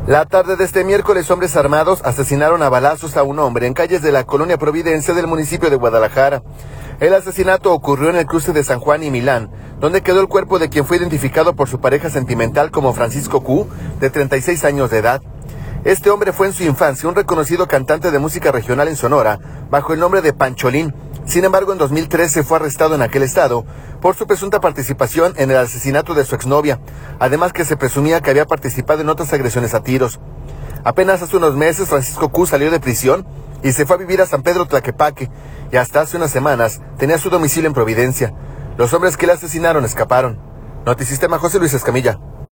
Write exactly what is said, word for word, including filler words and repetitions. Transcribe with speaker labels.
Speaker 1: La tarde de este miércoles, hombres armados asesinaron a balazos a un hombre en calles de la colonia Providencia del municipio de Guadalajara. El asesinato ocurrió en el cruce de San Juan y Milán, donde quedó el cuerpo de quien fue identificado por su pareja sentimental como Francisco Q, de treinta y seis años de edad. Este hombre fue en su infancia un reconocido cantante de música regional en Sonora, bajo el nombre de Pancholín. Sin embargo, en dos mil trece fue arrestado en aquel estado por su presunta participación en el asesinato de su exnovia, además que se presumía que había participado en otras agresiones a tiros. Apenas hace unos meses, Francisco Q salió de prisión y se fue a vivir a San Pedro Tlaquepaque, y hasta hace unas semanas tenía su domicilio en Providencia. Los hombres que le asesinaron escaparon. Notisistema, José Luis Escamilla.